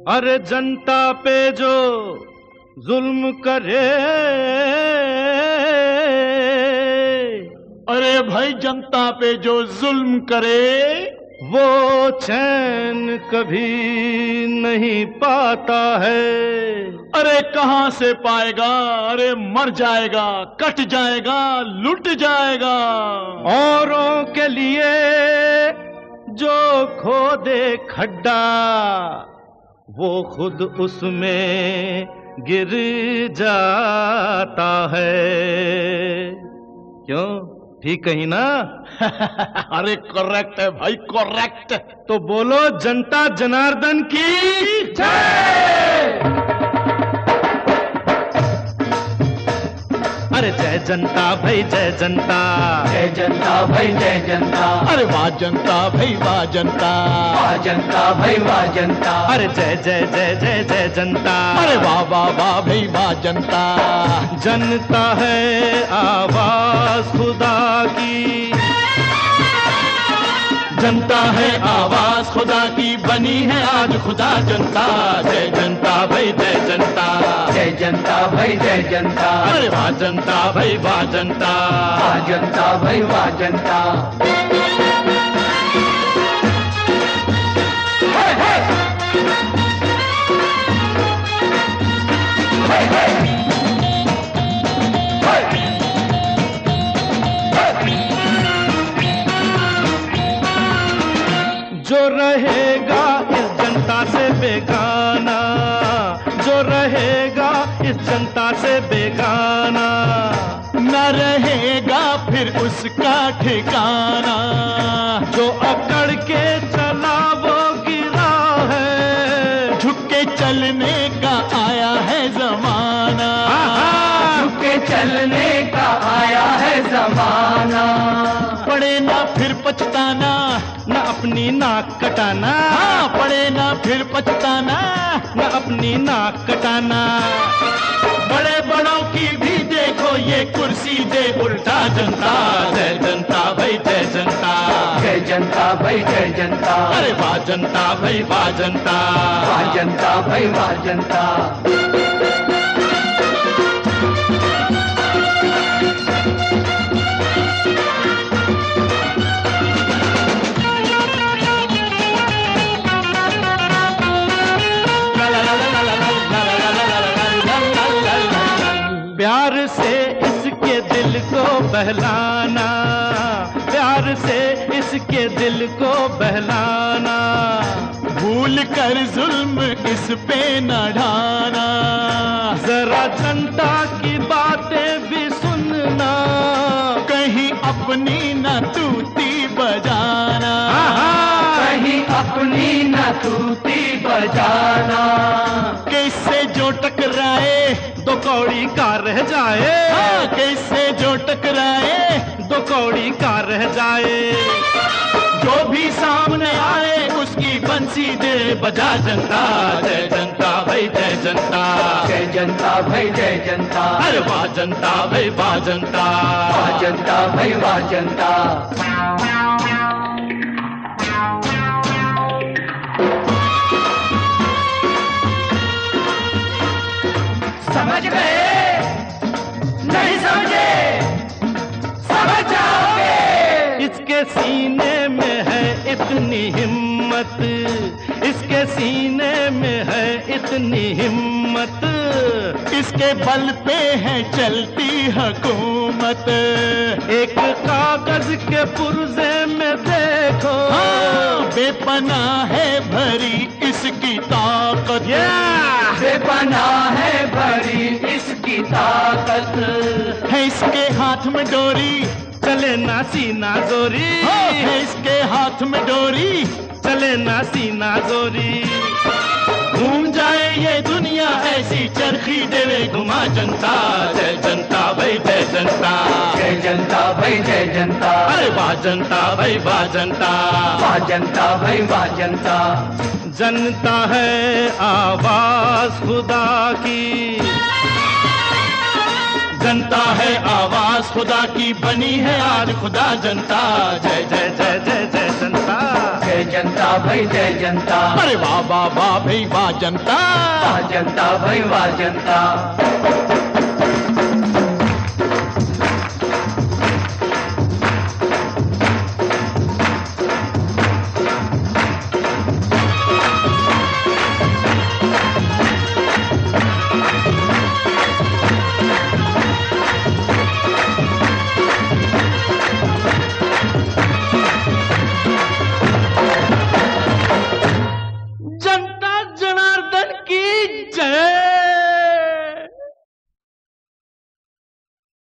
अरे जनता पे जो जुल्म करे, अरे भाई जनता पे जो जुल्म करे वो चैन कभी नहीं पाता है। अरे कहां से पाएगा, अरे मर जाएगा, कट जाएगा, लुट जाएगा। औरों के लिए जो खोदे खड्डा वो खुद उसमें गिर जाता है। क्यों, ठीक कही ना? अरे करेक्ट है भाई, करेक्ट। तो बोलो जनता जनार्दन की जय। अरे जय जनता भाई, जय जनता, जय जनता भाई, जय जनता। अरे वाह जनता भाई, वाह जनता, वाह जनता भाई, वाह जनता। अरे जय जय जय जय जय जनता, अरे वाह वाह वाह भाई, वाह जनता। जनता है आवाज खुदा की, जनता है आवाज खुदा की, बनी है आज खुदा जनता। जय जनता भाई, जय जनता, जय जनता भाई, जय जनता। अरे वाह जनता भाई, वाह जनता, वाह जनता भाई, वाह जनता। जो रहेगा इस जनता से बेगाना, जो रहेगा इस जनता से बेगाना, न रहेगा फिर उसका ठिकाना। जो अकड़ के चला वो गिरा है, झुक के चलने का आया है जमाना। झुक के चलने का आया है जमाना। पड़े ना फिर पछताना, न अपनी नाक कटाना। हाँ पड़े ना फिर पछताना, न अपनी नाक कटाना। बड़े बड़ों की भी देखो ये कुर्सी दे उल्टा जनता। जय जनता भाई, जय जनता, जय जनता भाई, जय जनता। अरे वाह जनता भाई, वाह जनता, वाह जनता भाई, वाह जनता। प्यार से इसके दिल को बहलाना, प्यार से इसके दिल को बहलाना। भूल कर जुल्म इस पे न ढाना। जरा जनता की बातें भी सुनना, कहीं अपनी न तूती बजाना। कहीं अपनी न तूती बजाना। कैसे जो टकराए दो कौड़ी का रह जाए। कैसे जो टकराए दो कौड़ी का रह जाए। जो भी सामने आए उसकी बंसी दे बजा जनता। जय जनता भाई, जय जनता, जय जनता भाई, जय जनता। अरे वाह जनता भाई, वाह जनता, वाह जनता भाई, वाह जनता। समझ गए? नहीं समझे? समझ जाओगे। इसके सीने में है इतनी हिम्मत, इसके सीने में है इतनी हिम्मत। इसके बल पे है चलती हुकूमत। एक कागज के पुर्जे में देखो, बेपनाह है भरी इसकी ताकत। बेपनाह है भरी इसकी ताकत। है इसके हाथ में डोरी, चले ना सीना जोरी। है इसके हाथ में डोरी, चले ना सीना जोरी। घूम जाए ये दुनिया ऐसी चरखी देवे घुमा जनता। जय जनता भाई, जय जनता, जय जनता भाई, जय जनता। अरे वाह जनता भाई, वाह जनता, वाह जनता भाई, वाह जनता। जनता है आवाज खुदा की, जनता है आवाज खुदा की, बनी है आज खुदा जनता। जय जय जय जय जय जनता, जय जनता भाई जय जनता। अरे वाह वाह वाह भाई वाह जनता, वाह जनता भाई वाह जनता।